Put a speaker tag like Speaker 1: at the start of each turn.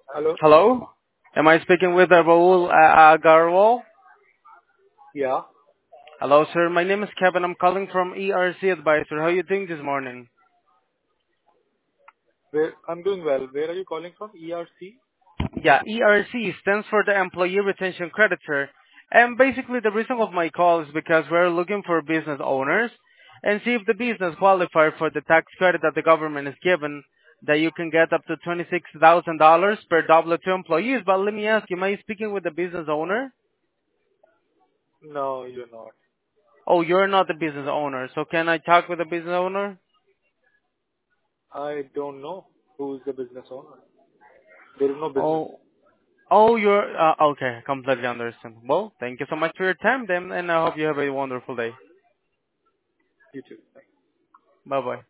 Speaker 1: Hello?
Speaker 2: Hello? Am I speaking with Raul Agarwal?
Speaker 1: Yeah.
Speaker 2: Hello, sir. My name is Kevin. I'm calling from ERC Advisor. How are you doing this morning?
Speaker 1: I'm doing well. Where are you calling from? ERC?
Speaker 2: Yeah, ERC stands for the Employee Retention Credit, sir. And basically the reason of my call is because we're looking for business owners and see if the business qualify for the tax credit that the government is given that you can get up to $26,000 per W-2 employees. But let me ask you, am I speaking with the business owner?
Speaker 1: No, you're not.
Speaker 2: Oh, you're not the business owner. So can I talk with the business owner?
Speaker 1: I don't know who is the business owner. There is no business.
Speaker 2: Oh, oh, you're okay. Completely understand. Well, thank you so much for your time, then, and I hope you have a wonderful day.
Speaker 1: You too.
Speaker 2: Bye bye.